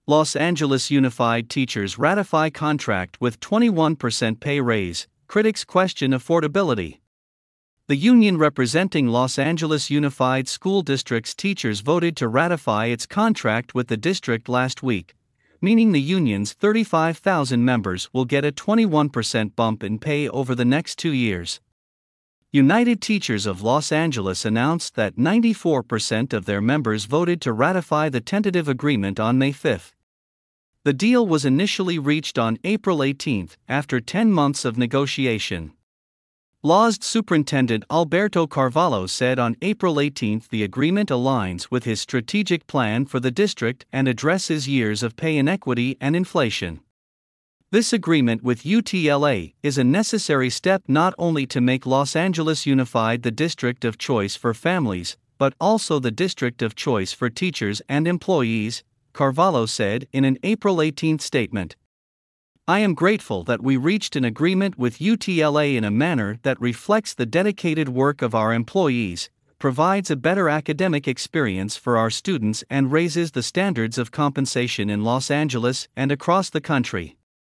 Los Angeles Unified Teachers ratify contract with 21% pay raise, critics question affordability. The union representing Los Angeles Unified School District's teachers voted to ratify its contract with the district last week, meaning the union's 35,000 members will get a 21% bump in pay over the next 2 years. United Teachers of Los Angeles announced that 94% of their members voted to ratify the tentative agreement on May 5. The deal was initially reached on April 18 after 10 months of negotiation. LASD Superintendent Alberto Carvalho said on April 18 the agreement aligns with his strategic plan for the district and addresses years of pay inequity and inflation. This agreement with UTLA is a necessary step not only to make Los Angeles Unified the district of choice for families, but also the district of choice for teachers and employees, Carvalho said in an April 18 statement. I am grateful that we reached an agreement with UTLA in a manner that reflects the dedicated work of our employees, provides a better academic experience for our students, and raises the standards of compensation in Los Angeles and across the country.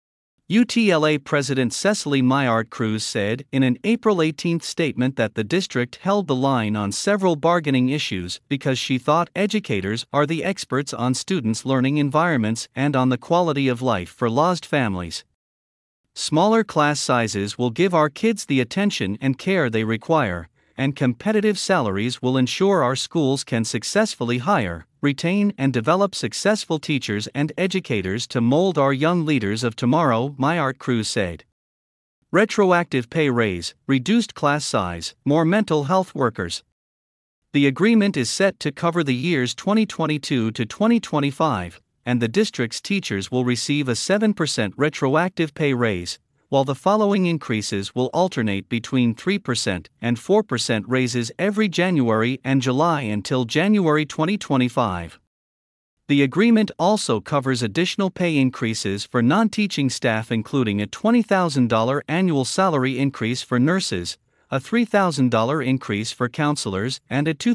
UTLA President Cecily Maillard Cruz said in an April 18 statement that the district held the line on several bargaining issues because she thought educators are the experts on students' learning environments and on the quality of life for LASD families. Smaller class sizes will give our kids the attention and care they require, and competitive salaries will ensure our schools can successfully hire, retain, and develop successful teachers and educators to mold our young leaders of tomorrow, Maillard Cruz said. Retroactive pay raise, reduced class size, more mental health workers. The agreement is set to cover the years 2022 to 2025, and the district's teachers will receive a 7% retroactive pay raise, while the following increases will alternate between 3% and 4% raises every January and July until January 2025. The agreement also covers additional pay increases for non-teaching staff, including a $20,000 annual salary increase for nurses, a $3,000 increase for counselors, and a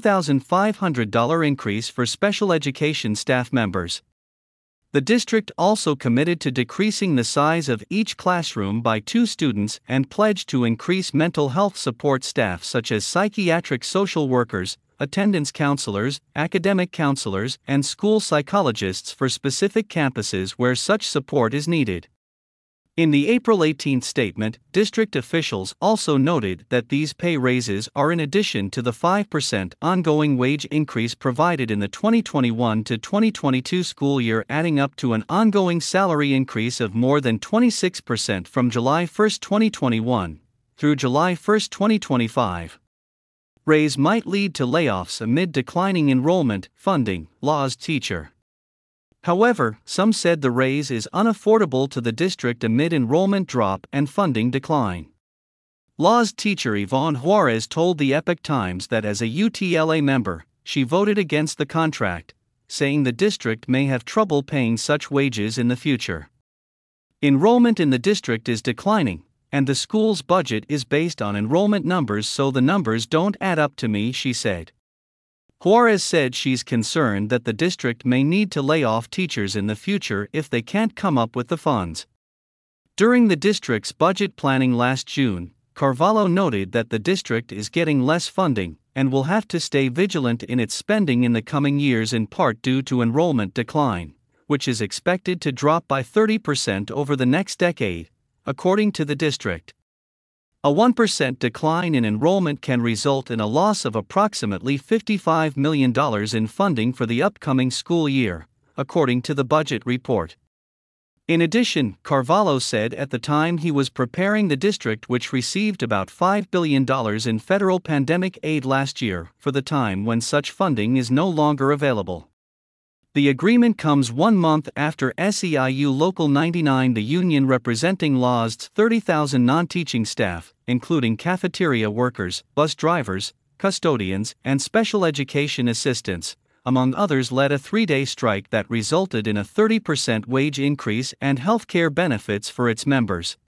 $2,500 increase for special education staff members. The district also committed to decreasing the size of each classroom by 2 students and pledged to increase mental health support staff such as psychiatric social workers, attendance counselors, academic counselors, and school psychologists for specific campuses where such support is needed. In the April 18 statement, district officials also noted that these pay raises are in addition to the 5% ongoing wage increase provided in the 2021 to 2022 school year, adding up to an ongoing salary increase of more than 26% from July 1, 2021, through July 1, 2025. Raise might lead to layoffs amid declining enrollment, funding, LASD teacher. However, some said the raise is unaffordable to the district amid enrollment drop and funding decline. LASD teacher Yvonne Juarez told the Epoch Times that as a UTLA member, she voted against the contract, saying the district may have trouble paying such wages in the future. Enrollment in the district is declining, and the school's budget is based on enrollment numbers, so the numbers don't add up to me, she said. Juarez said she's concerned that the district may need to lay off teachers in the future if they can't come up with the funds. During the district's budget planning last June, Carvalho noted that the district is getting less funding and will have to stay vigilant in its spending in the coming years, in part due to enrollment decline, which is expected to drop by 30% over the next decade, according to the district. A 1% decline in enrollment can result in a loss of approximately $55 million in funding for the upcoming school year, according to the budget report. In addition, Carvalho said at the time he was preparing the district, which received about $5 billion in federal pandemic aid last year, for the time when such funding is no longer available. The agreement comes 1 month after SEIU Local 99, the union representing LASD's 30,000 non-teaching staff, including cafeteria workers, bus drivers, custodians, and special education assistants, among others, led a 3-day strike that resulted in a 30% wage increase and health care benefits for its members.